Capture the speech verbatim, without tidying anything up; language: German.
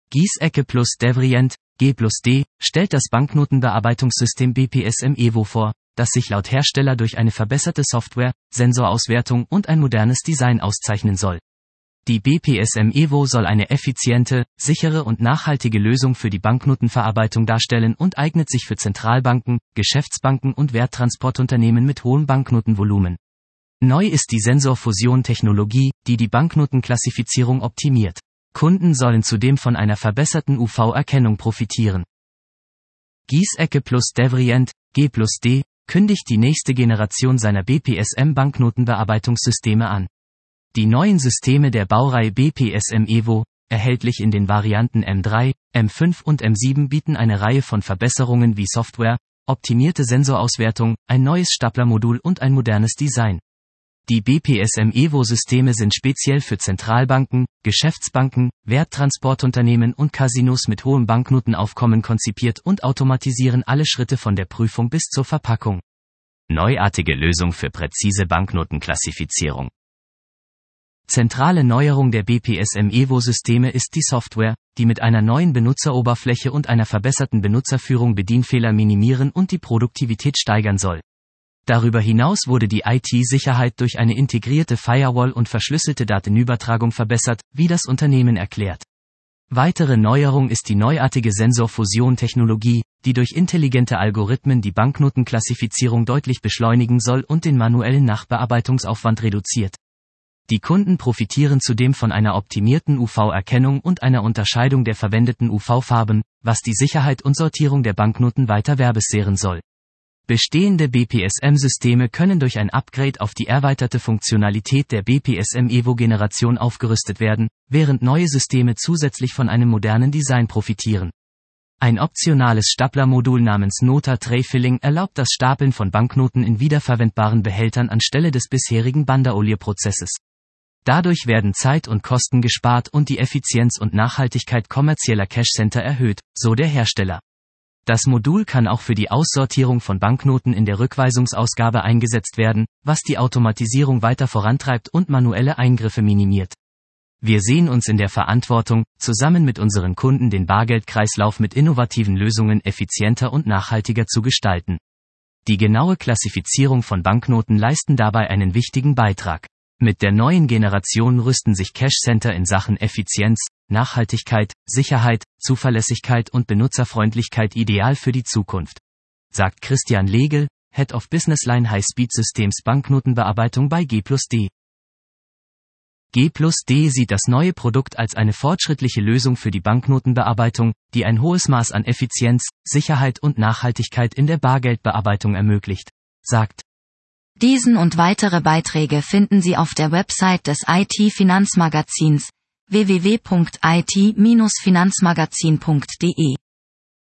Giesecke plus Devrient, G plus D, stellt das Banknotenbearbeitungssystem B P S M Evo vor, das sich laut Hersteller durch eine verbesserte Software, Sensorauswertung und ein modernes Design auszeichnen soll. Die B P S M Evo soll eine effiziente, sichere und nachhaltige Lösung für die Banknotenverarbeitung darstellen und eignet sich für Zentralbanken, Geschäftsbanken und Werttransportunternehmen mit hohem Banknotenvolumen. Neu ist die Sensorfusion-Technologie, die die Banknotenklassifizierung optimiert. Kunden sollen zudem von einer verbesserten U V-Erkennung profitieren. Giesecke plus Devrient, G plus D, kündigt die nächste Generation seiner B P S M-Banknotenbearbeitungssysteme an. Die neuen Systeme der Baureihe B P S M Evo, erhältlich in den Varianten M drei, M fünf und M sieben, bieten eine Reihe von Verbesserungen wie Software, optimierte Sensorauswertung, ein neues Staplermodul und ein modernes Design. Die B P S M Evo-Systeme sind speziell für Zentralbanken, Geschäftsbanken, Werttransportunternehmen und Casinos mit hohem Banknotenaufkommen konzipiert und automatisieren alle Schritte von der Prüfung bis zur Verpackung. Neuartige Lösung für präzise Banknotenklassifizierung. Zentrale Neuerung der B P S M Evo-Systeme ist die Software, die mit einer neuen Benutzeroberfläche und einer verbesserten Benutzerführung Bedienfehler minimieren und die Produktivität steigern soll. Darüber hinaus wurde die I T-Sicherheit durch eine integrierte Firewall und verschlüsselte Datenübertragung verbessert, wie das Unternehmen erklärt. Weitere Neuerung ist die neuartige Sensorfusion-Technologie, die durch intelligente Algorithmen die Banknotenklassifizierung deutlich beschleunigen soll und den manuellen Nachbearbeitungsaufwand reduziert. Die Kunden profitieren zudem von einer optimierten U V-Erkennung und einer Unterscheidung der verwendeten U V-Farben, was die Sicherheit und Sortierung der Banknoten weiter verbessern soll. Bestehende B P S M-Systeme können durch ein Upgrade auf die erweiterte Funktionalität der B P S M Evo-Generation aufgerüstet werden, während neue Systeme zusätzlich von einem modernen Design profitieren. Ein optionales Staplermodul namens Nota Tray Filling erlaubt das Stapeln von Banknoten in wiederverwendbaren Behältern anstelle des bisherigen Banderolierprozesses. Dadurch werden Zeit und Kosten gespart und die Effizienz und Nachhaltigkeit kommerzieller Cash-Center erhöht, so der Hersteller. Das Modul kann auch für die Aussortierung von Banknoten in der Rückweisungsausgabe eingesetzt werden, was die Automatisierung weiter vorantreibt und manuelle Eingriffe minimiert. Wir sehen uns in der Verantwortung, zusammen mit unseren Kunden den Bargeldkreislauf mit innovativen Lösungen effizienter und nachhaltiger zu gestalten. Die genaue Klassifizierung von Banknoten leisten dabei einen wichtigen Beitrag. Mit der neuen Generation rüsten sich Cash-Center in Sachen Effizienz, Nachhaltigkeit, Sicherheit, Zuverlässigkeit und Benutzerfreundlichkeit ideal für die Zukunft, sagt Christian Legel, Head of Businessline High-Speed Systems Banknotenbearbeitung bei G plus D. G plus D sieht das neue Produkt als eine fortschrittliche Lösung für die Banknotenbearbeitung, die ein hohes Maß an Effizienz, Sicherheit und Nachhaltigkeit in der Bargeldbearbeitung ermöglicht, sagt. Diesen und weitere Beiträge finden Sie auf der Website des I T-Finanzmagazins w w w punkt i t Bindestrich finanzmagazin punkt d e.